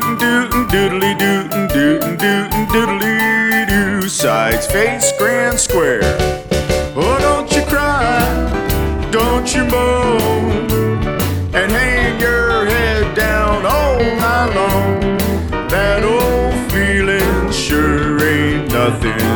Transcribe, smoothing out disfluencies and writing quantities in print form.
dootin' doodly dootin' dootin' dootin' doodly doo. Sides, face, grand, square. Oh, don't you cry, don't you moan, and hang your head down all night long. That old feeling sure ain't nothing